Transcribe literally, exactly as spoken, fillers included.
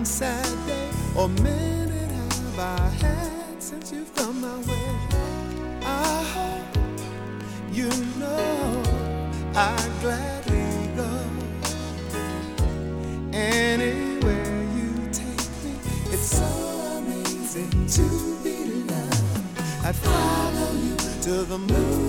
sad day or minute have I had since you've come my way. I hope you know I'd gladly go anywhere you take me. It's so amazing to be loved. I'd follow you to the moon